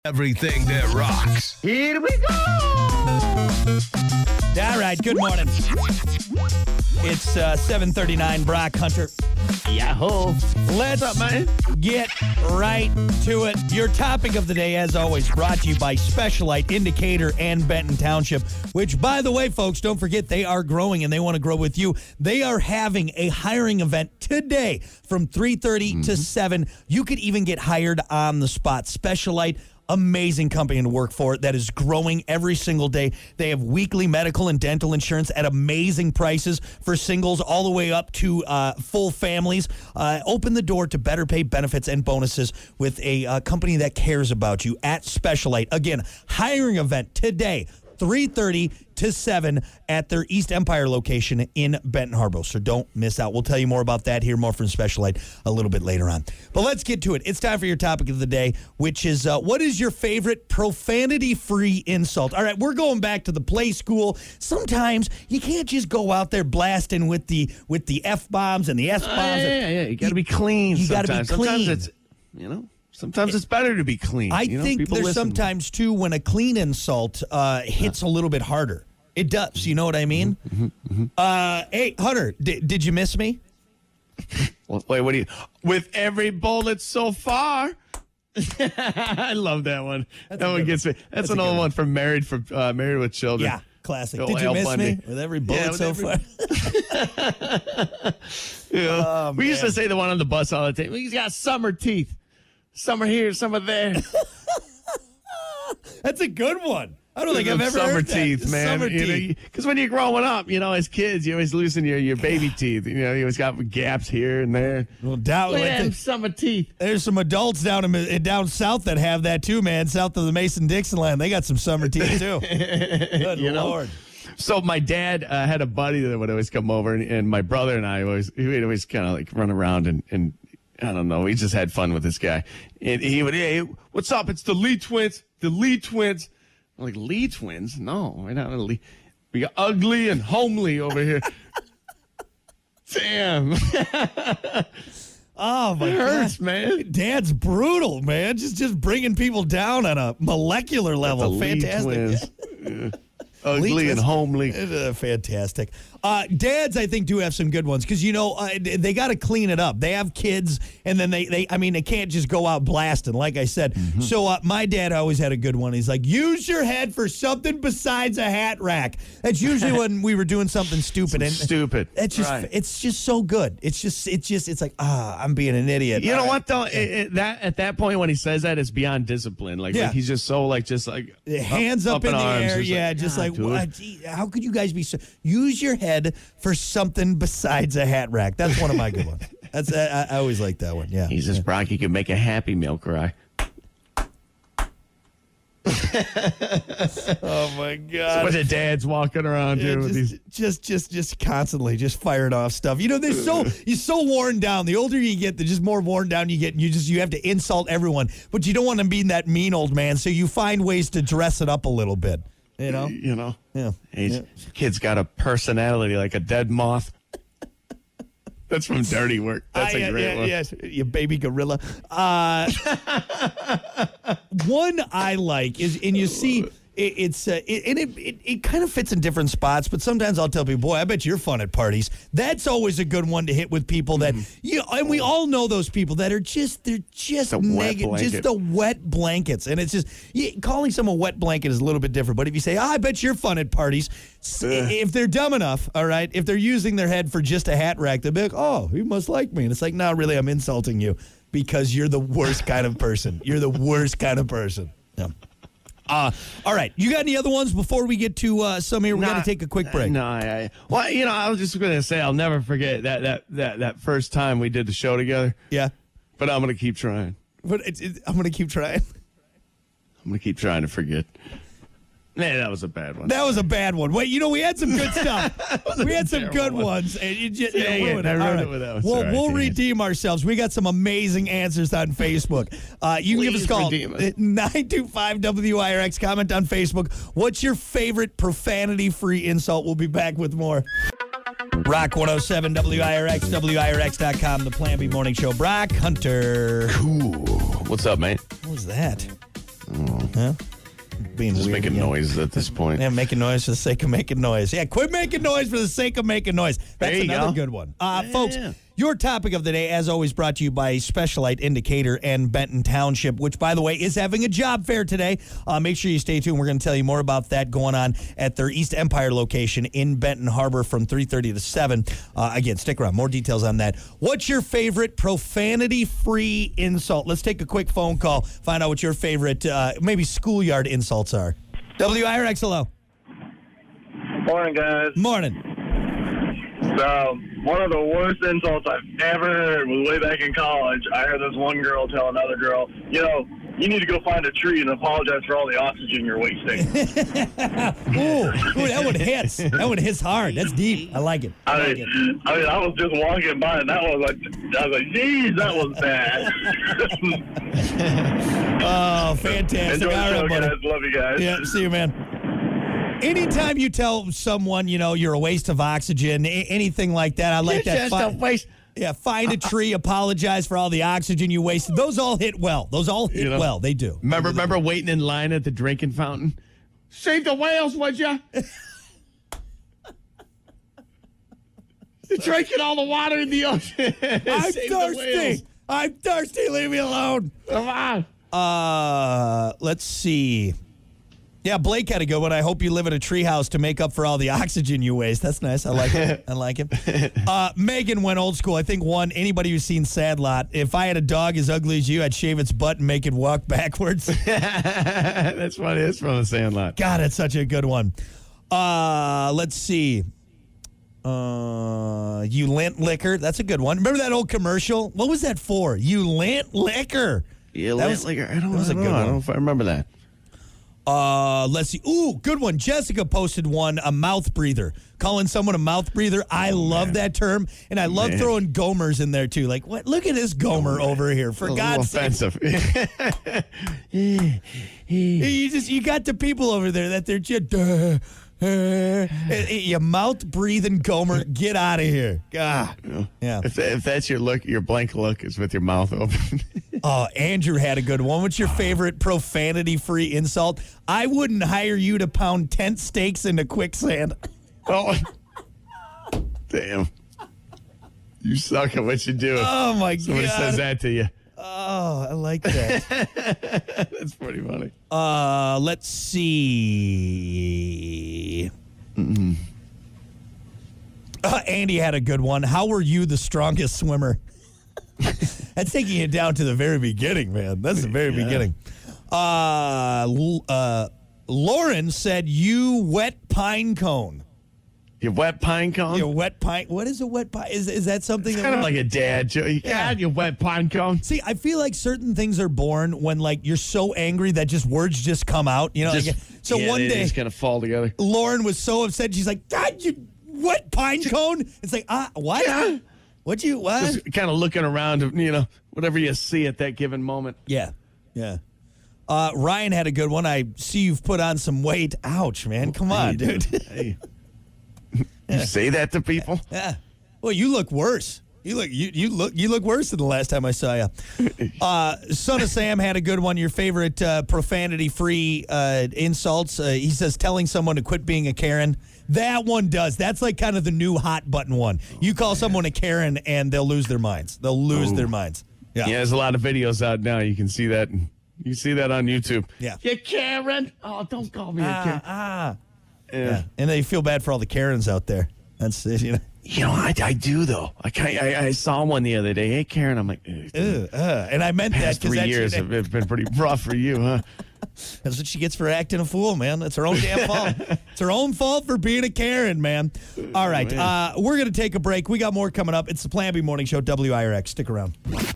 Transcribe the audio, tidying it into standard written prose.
Everything that rocks. Here we go! All right, good morning. It's 7:39, Brock Hunter. Yahoo! Let's What's up, man? get right to it. Your topic of the day, as always, brought to you by Specialite Indicator and Benton Township, which, by the way, folks, don't forget, they are growing and they want to grow with you. They are having a hiring event today from 3:30 to 7. You could even get hired on the spot. Specialite, amazing company to work for that is growing every single day. They have weekly medical and dental insurance at amazing prices for singles all the way up to full families. Open the door to better pay benefits and bonuses with a company that cares about you at Specialite. Again, hiring event today, 3:30 to 7 at their East Empire location in Benton Harbor. So don't miss out. We'll tell you more about that, hear more from Specialite a little bit later on. But let's get to it. It's time for your topic of the day, which is what is your favorite profanity-free insult? All right, we're going back to the play school. Sometimes you can't just go out there blasting with the F-bombs and the S-bombs. Yeah. You got to be clean. You got to be clean. Sometimes it's better to be clean. I think there's sometimes, too, when a clean insult hits a little bit harder. It does. You know what I mean? Hey, Hunter, did you miss me? Well, wait, what do you... With every bullet so far... I love that one. That one gets me. That's an old one from Married with Children. Yeah, classic. Oh, Did you Al miss Bundy. me? With every bullet so far? Yeah. We used to say the one on the bus all the time. He's got summer teeth. Some are here, some are there. That's a good one. I don't think I've ever summer heard that. teeth, man. Summer teeth. Because when you're growing up, as kids, you always loosen your baby teeth. You always got gaps here and there. Well, doubt Look at them summer teeth. There's some adults down south that have that too, man. South of the Mason-Dixon line, they got some summer teeth too. Good Lord. So my dad had a buddy that would always come over, and my brother and I we'd always kind of like run around and I don't know. We just had fun with this guy. And he would, hey, what's up? It's the Lee twins. The Lee twins. I'm like, Lee twins? No, we're not Lee. We got Ugly and Homely over here. Damn. Oh, my It hurts, God. man. Dad's brutal, man. Just bringing people down on a molecular level. The Fantastic. Lee twins. Yeah. Ugly Lee and twins. Homely. Fantastic. Dads, I think, do have some good ones because, they got to clean it up. They have kids, and then they can't just go out blasting, like I said. So my dad always had a good one. He's like, use your head for something besides a hat rack. That's usually when we were doing something stupid. Stupid. It's just, Right. it's just so good. It's like, I'm being an idiot. You know what though? At that point when he says that, it's beyond discipline. Like he's just so hands up in the arms, air, just like dude. what? Gee, how could you guys be so? Use your head for something besides a hat rack. That's one of my good ones. I always like that one. Yeah, He says, Brock, you can make a Happy Meal cry. Oh my God! What the dad's walking around doing with these. Just constantly just firing off stuff. You're so worn down. The older you get, the just more worn down you get. And you have to insult everyone, but you don't want to be that mean old man. So you find ways to dress it up a little bit. Yeah. Kid's got a personality like a dead moth. That's from Dirty Work. That's a great one. Yes, you baby gorilla. One I like is, and you see, it kind of fits in different spots, but sometimes I'll tell people, boy, I bet you're fun at parties. That's always a good one to hit with people that, and we all know those people that are just negative, just the wet blankets. And it's just, calling someone wet blanket is a little bit different. But if you say, I bet you're fun at parties, if they're dumb enough, all right, if they're using their head for just a hat rack, they'll be like, oh, you must like me. And it's like, no, really, I'm insulting you because you're the worst kind of person. You're the worst kind of person. Yeah. All right. You got any other ones before we get to some here? We got to take a quick break. No, I was just going to say I'll never forget that first time we did the show together. Yeah. But I'm going to keep trying. But I'm going to keep trying. I'm going to keep trying to forget. Man, that was a bad one. That was a bad one. Wait, we had some good stuff. We had some good ones, and you just ruined it. I All ruined right. it with that one. We'll redeem ourselves. We got some amazing answers on Facebook. You can give us a call. 925-WIRX. Comment on Facebook. What's your favorite profanity-free insult? We'll be back with more. Rock 107 WIRX, WIRX.com, the Plan B Morning Show. Brock Hunter. Cool. What's up, mate? What was that? Oh, Huh? Being Just weird making again. noises at this point. Yeah, making noise for the sake of making noise. Yeah, quit making noise for the sake of making noise. That's There you another go. good one. Folks, your topic of the day, as always, brought to you by Specialite Indicator and Benton Township, which, by the way, is having a job fair today. Make sure you stay tuned. We're going to tell you more about that going on at their East Empire location in Benton Harbor from 3:30 to 7. Again, stick around. More details on that. What's your favorite profanity-free insult? Let's take a quick phone call. Find out what your favorite, maybe schoolyard insults are. WIRX, hello. Morning, guys. Morning. So, one of the worst insults I've ever heard was way back in college. I heard this one girl tell another girl, you need to go find a tree and apologize for all the oxygen you're wasting. Ooh, that one hits. That one hits hard. That's deep. I like it. I was just walking by, and I was like, geez, that was bad. Oh, fantastic. Enjoy the All show, right, buddy. guys. Love you guys. Yeah, see you, man. Anytime you tell someone, you're a waste of oxygen, anything like that, I like You're that. just a waste. Yeah, find a tree, apologize for all the oxygen you wasted. Those all hit well. Those all hit well. They do. Remember waiting in line at the drinking fountain? Save the whales, would ya? You're drinking all the water in the ocean. I'm Save the whales. thirsty. I'm thirsty. Leave me alone. Come on. Let's see. Yeah, Blake had a good one. I hope you live in a treehouse to make up for all the oxygen you waste. That's nice. I like it. I like it. Megan went old school. I think anybody who's seen Sandlot, if I had a dog as ugly as you, I'd shave its butt and make it walk backwards. That's funny. It's from the Sandlot. God, it's such a good one. Let's see. You lint liquor. That's a good one. Remember that old commercial? What was that for? You lint liquor. Yeah, That was- I don't was a know. good I don't one. know if I remember that. Let's see. Ooh, good one. Jessica posted one, a mouth breather. Calling someone a mouth breather. I love that term. And I love throwing gomers in there too. Like, what? Look at this gomer over here. For God's sake. offensive. You got the people over there that they're just, you mouth breathing gomer. Get out of here. God. Yeah. If that's your look, your blank look is with your mouth open. Oh, Andrew had a good one. What's your favorite profanity-free insult? I wouldn't hire you to pound tent stakes into quicksand. Oh, damn. You suck at what you do. Oh, my Somebody God. says that to you. Oh, I like that. That's pretty funny. Let's see. Andy had a good one. How were you the strongest swimmer? That's taking it down to the very beginning, man. That's the very beginning. Lauren said, you wet pine cone. Your wet pine cone? You wet pine. What is a wet pine? Is that something that Kind of like a dad joke. God, you wet pine cone. See, I feel like certain things are born when, like, you're so angry that just words just come out. You know, one day, it's gonna fall together. Lauren was so upset. She's like, God, you wet pine cone? It's like, what? Yeah. What? Just kind of looking around, whatever you see at that given moment. Yeah. Ryan had a good one. I see you've put on some weight. Ouch, man. Come on, dude. Hey. You say that to people? Yeah. Well, you look worse. You look worse than the last time I saw you. Son of Sam had a good one. Your favorite profanity-free insults. He says telling someone to quit being a Karen. That one does. That's like kind of the new hot button one. You call someone a Karen and they'll lose their minds. They'll lose their minds. Yeah. There's a lot of videos out now. You can see that. You see that on YouTube. Yeah. You Karen. Oh, don't call me a Karen. Yeah. And they feel bad for all the Karens out there. That's I do though. I saw one the other day. Hey, Karen. I'm like, and I meant that past because 3 years have been pretty rough for you, huh? That's what she gets for acting a fool, man. That's her own damn fault. It's her own fault for being a Karen, man. All right. We're going to take a break. We got more coming up. It's the Plan B Morning Show, WIRX. Stick around.